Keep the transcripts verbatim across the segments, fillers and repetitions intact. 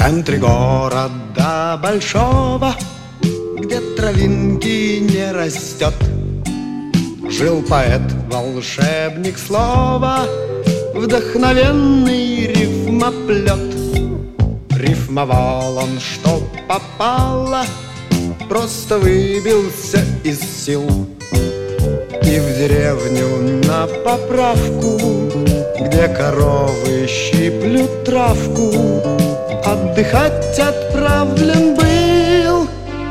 центре города большого, где травинки не растет, жил поэт, волшебник слова, вдохновенный рифмоплет. Рифмовал он, что попало, просто выбился из сил. И в деревню на поправку, где коровы щиплют травку, отдыхать отправлен был.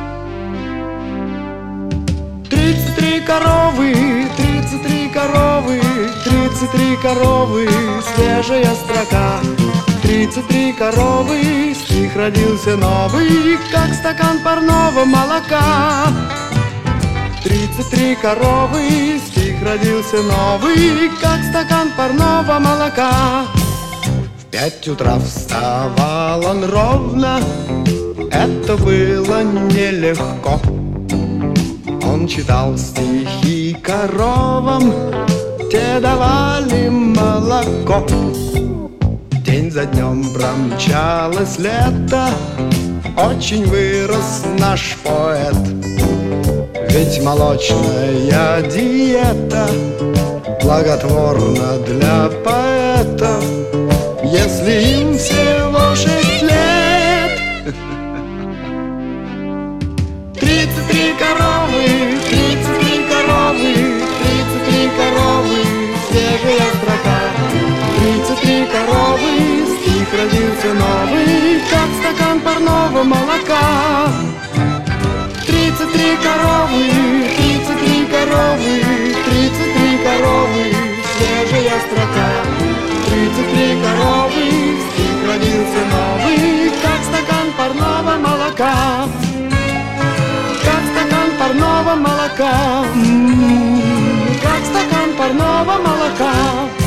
Тридцать три коровы, тридцать три коровы, тридцать три коровы, свежая строка. Тридцать три коровы, стих родился новый, как стакан парного молока. Тридцать три коровы, стих родился новый, как стакан парного молока. В пять утра вставал он ровно, это было нелегко. Он читал стихи коровам, те давали молоко. День за днем промчалось лето, очень вырос наш поэт. Ведь молочная диета благотворна для поэтов, если им всего шесть лет. Тридцать три коровы, тридцать три коровы, тридцать три коровы, свежая строка. Тридцать три коровы, стих родился новый, как стакан парного молока. Тридцать три коровы, тридцать три коровы, тридцать три коровы, свежая строка. Тридцать три коровы, стих родился новый, как стакан парного молока. Как стакан парного молока, м-м-м, как стакан парного молока.